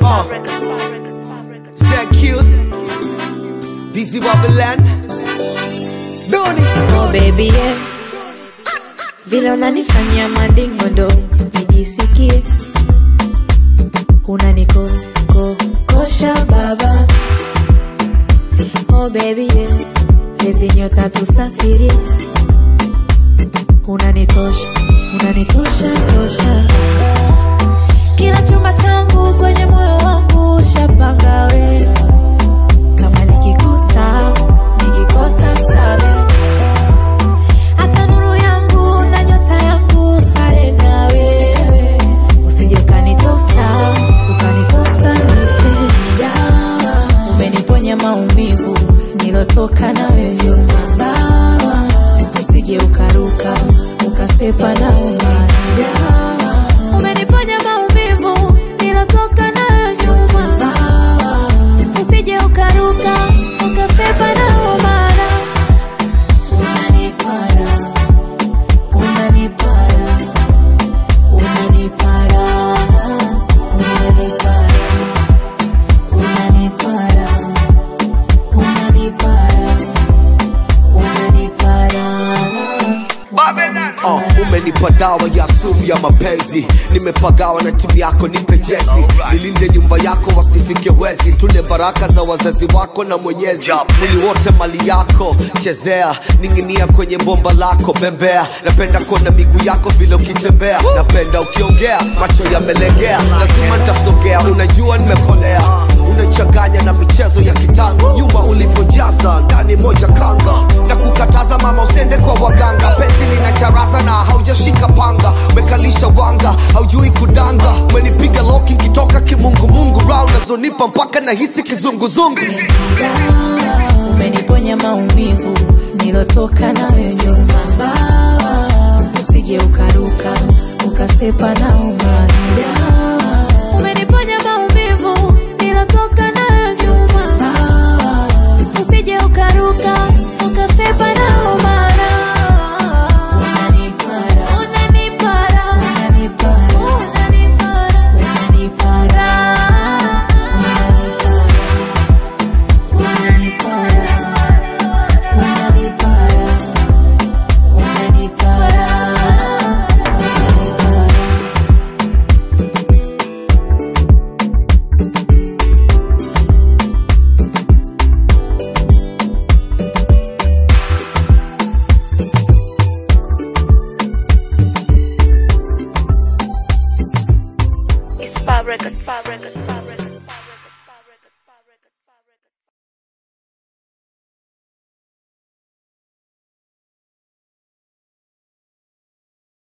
ZQ, BC Babylon. Oh baby yeah, vile unanifanyia mandingo ndo nijisikie, unanikosha baba. Oh baby yeah, hizi nyota tusafiri, unanitosha tosha. Kila chumba changu kwenye moyo wangu ushapanga we, kama nikikosa sabe. Hata nuru yangu na nyota yangu sare na wewe, usije ukanitosa nife. Umeniponya maumivu nilotoka na wewe, usije ukaruka ukasepa na umana. Umeniponya maumivu nilotoka na wewe, usije ukaruka ukasepa na umana. Umenipa dawa ya sumu ya mapenzi, nimepagawa na timu yako, nipe jezi. Nilinde nyumba yako wasifike wezi, tule baraka za wazazi wako na Mwenyezi. Mwili wote mali yako, chezea, ninginia kwenye bomba lako, bembea. Napenda kuona miguu yako vile ukitembea, napenda ukiongea, macho yamelegea, lazima nitasogea, unajua nimekolea. Unachanganya na michezo ya kitango, nyuma ulivyojaza ndani moja kanga. Na kukataza mama usende kwa waganga, penzi linacharaza na haujashika panga. Umekalisha wanga, haujui kudanga. Umenipiga loki kitoka kimungu round nazonipa mpaka na hisi kizunguzungu. Umeniponya maumivu nilotoka na wewe, usije ukaruka ukasepa na umana. Umeniponya maumivu nilotoka na wewe, usije ukaruka ukasepa na umana. Records.